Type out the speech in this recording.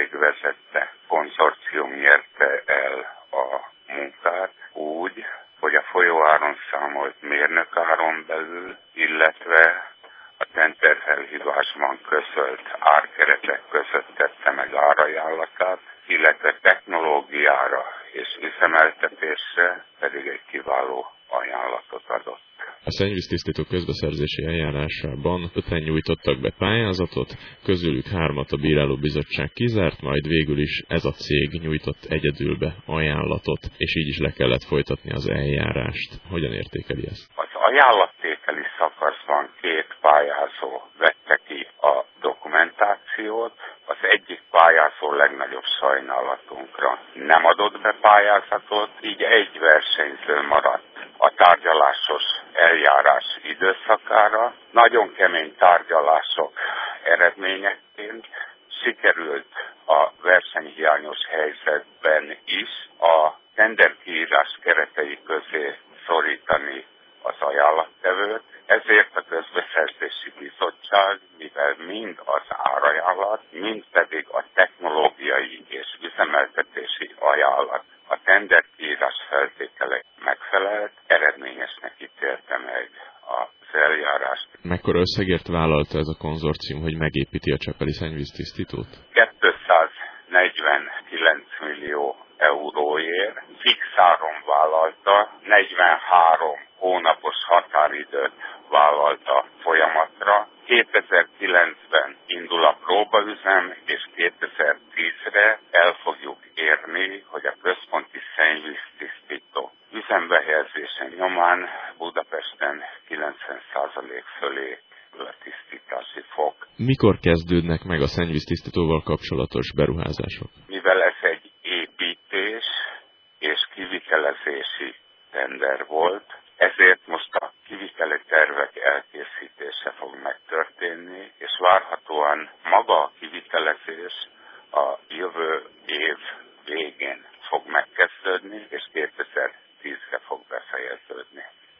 cég vezette konzorcium nyerte el a munkát úgy, hogy a folyóáron számolt mérnökáron belül, illetve a tenderfelhívásban közölt árkeretek között tette meg árajánlatát, illetve technológiára és üzemeltetésre pedig egy kiváló ajánlatot adott. A szennyvíztisztító közbeszerzési eljárásában 5-en nyújtottak be pályázatot, közülük 3-at a bírálóbizottság kizárt, majd végül is ez a cég nyújtott egyedül be ajánlatot, és így is le kellett folytatni az eljárást. Hogyan értékeli ezt? Az ajánlattételi szakaszban 2 pályázó vette ki a dokumentációt. Az egyik pályázó legnagyobb sajnálatunkra nem adott be pályázatot, így egy versenyző maradt a tárgyalásos eljárás időszakára. Nagyon kemény tárgyalások eredményeként sikerült a versenyhiányos helyzetben is a tenderkiírás keretei közé szorítani az ajánlattevőt. Ezért a közbeszerzési bizottság, mivel mind az árajánlat, mind pedig a technológiai és üzemeltetési ajánlat a tenderkiírás feltételek megfelelt, eredményesnek ítélte meg az eljárást. Mekkora összegért vállalta ez a konzorcium, hogy megépíti a csepeli szennyvíztisztítót? 249 millió euróért fixáron vállalta, 43 hónapos határidőt vállalta folyamatra. 2009-ben indul a próbaüzem, és 2010-re el fogjuk érni, hogy a központi szennyvíztisztító üzembe nyomán Budapesten 90% fölé a tisztítási fok. Mikor kezdődnek meg a szennyvíztisztítóval kapcsolatos beruházások? Mivel ez egy építés és kivitelezési tender volt, ezért most a kiviteli tervek elkészítése fog megtörténni, és várhatóan maga a kivitelezés a